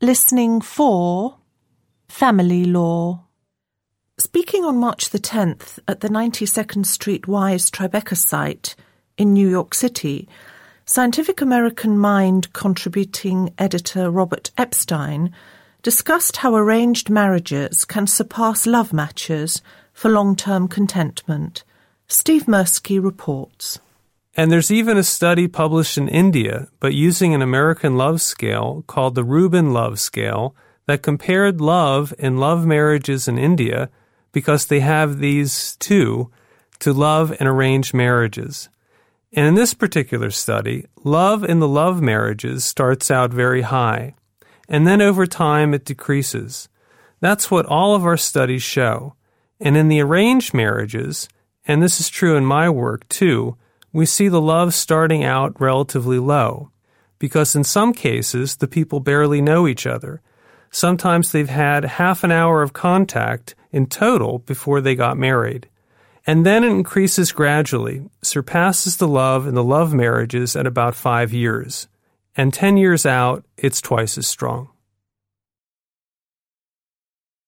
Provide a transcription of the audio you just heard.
listening for Family Law. Speaking on March the 10th at the 92nd Street Wise Tribeca site in New York City, Scientific American Mind contributing editor Robert Epstein discussed how arranged marriages can surpass love matches for long-term contentment. Steve Mirsky reports. And there's even a study published in India, but using an American love scale called the Rubin Love Scale, that compared love in love marriages in India, because they have these two, to love in arranged marriages. And in this particular study, love in the love marriages starts out very high, and then over time it decreases. That's what all of our studies show. And in the arranged marriages, and this is true in my work too, we see the love starting out relatively low, because in some cases the people barely know each other. Sometimes they've had half an hour of contact in total before they got married. And then it increases gradually, surpasses the love in the love marriages at about 5 years. And 10 years out, it's twice as strong.